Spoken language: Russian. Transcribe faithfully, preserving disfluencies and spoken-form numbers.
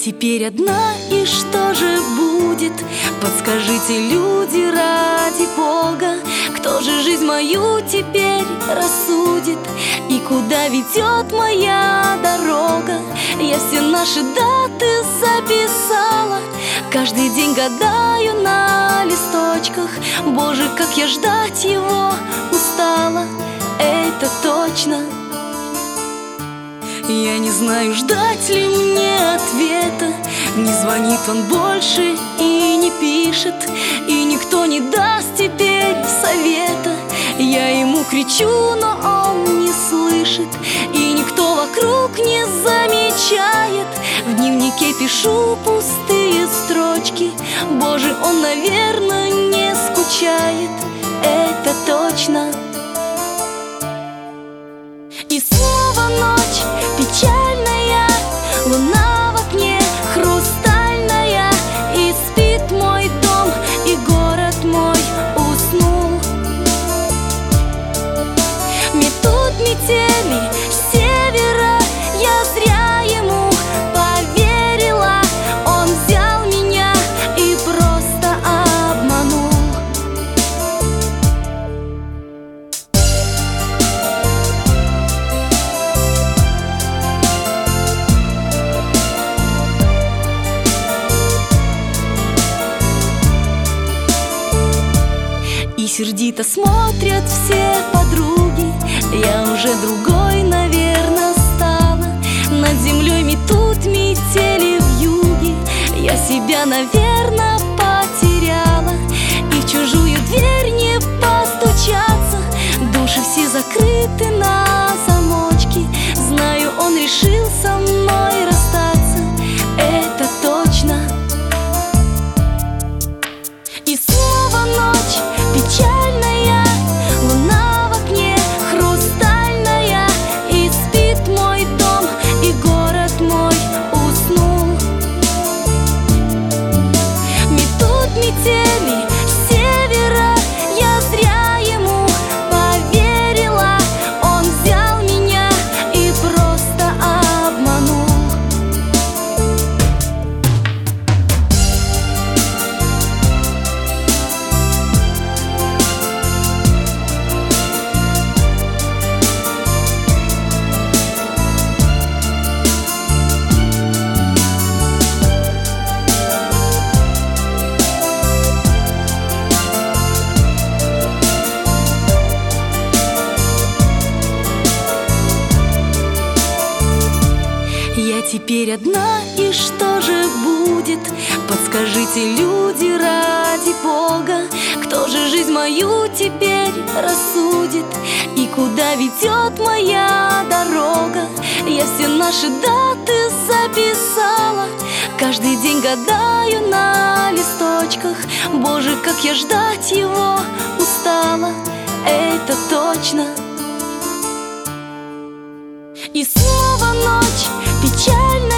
теперь одна, и что же будет? Подскажите, люди, ради Бога, кто же жизнь мою теперь рассудит? И куда ведет моя дорога? Я все наши даты записала, каждый день гадаю на листочках. Боже, как я ждать его устала, это точно. Я не знаю, ждать ли мне ответа. Не звонит он больше и не пишет, и никто не даст теперь совета. Я ему кричу, но он не слышит, и никто вокруг не замечает. В дневнике пишу пустые строчки. Боже, он, наверное, не скучает, это точно. И снова ночь печальная, луна в окне хрустальная, и спит мой дом, и город мой уснул. Метут метели с севера, я зря ему поверила. Он взял меня и просто обманул. И сердито смотрят все подруги, я уже другой, наверное, стала. Над землей метут метели вьюги, я себя, наверное, потеряла. И в чужую дверь не постучаться, души все закрыты на замочки. Знаю, он решил со мной расстаться, это точно. И снова ночь печальная, луна в окне хрустальная, и спит мой дом, и город мой уснул. Метут метели с севера, я зря ему поверила. Он взял меня и просто обманул. Я теперь одна, и что же будет? Подскажите, люди, ради Бога, кто же жизнь мою теперь рассудит? И куда ведет моя дорога? Я все наши даты записала, каждый день гадаю на листочках. Боже, как я ждать его устала, это точно. И снова ночь печальная,